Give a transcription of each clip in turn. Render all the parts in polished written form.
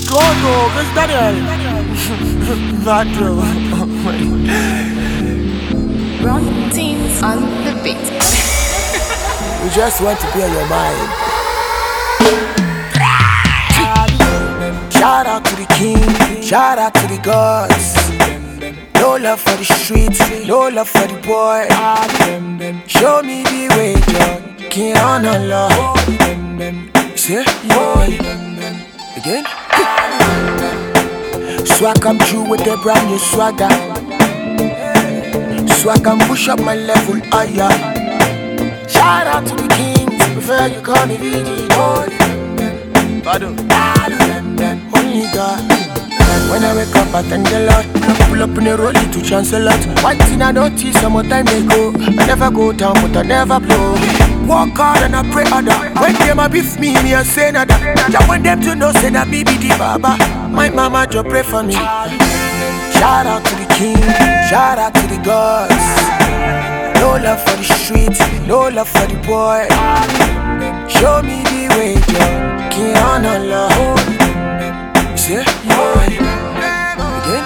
Gogo, Chris Daniel. Vadro. Run teams on the beat. We just want to be on your mind. Shout out to the king, shout out to the gods. No love for the streets, no love for the boy. Show me the way, John. Can't honor love. See? Again? So I come through with a brand new swagger. So I can push up my level higher. Shout out to the kings, prefer you call me VG. Only God. When I wake up, I thank the Lord. Pull up in a rollie to chance a lot. One thing I notice, some more time they go. I never go down, but I never blow. Walk hard and I pray harder. When them a beef me, I say nada. I want them to know, say that me be the baba. My mama just pray for me. Shout out to the king, shout out to the gods. No love for the streets, no love for the boy. Show me the way, Joe. Can't honor love. See? Again?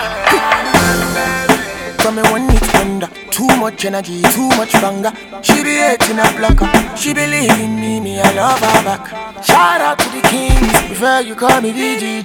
From me one it's thunder. Too much energy, too much banger. She be hating a blocker. She believe in me, I love her back. Shout out to the kings, prefer you call me VG.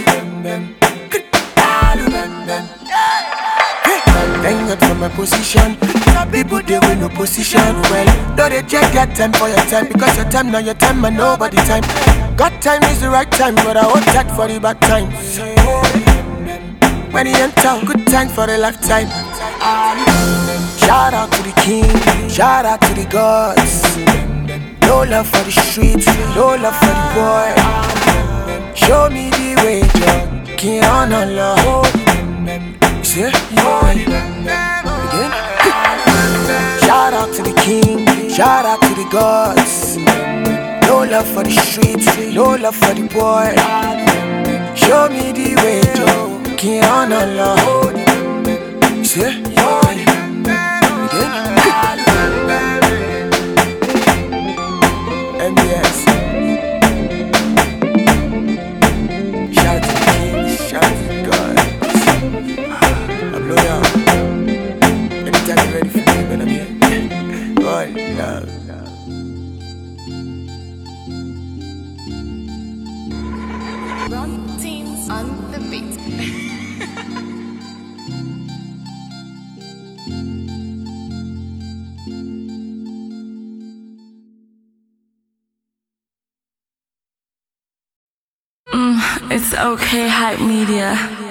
Thank God for my position. Some people they with no position. Well, don't they check that time for your time, because your time not your time and nobody time. God time is the right time, but I want that for the bad times. When he enter, good time for a lifetime. Shout out to the king, shout out to the gods. No love for the streets, no love for the boy. Show me the way, Joe. Can't honor love. See? Again? Shout out to the king, shout out to the gods. No love for the streets, no love for the boy. Show me the way, Joe. Can't honor love. See? Again? MBS. Shout out to the king, shout out to the gods. I'm loyal. Anytime you're ready for me, when I'm here. God, love. Run teams on the beat. It's okay, hype media.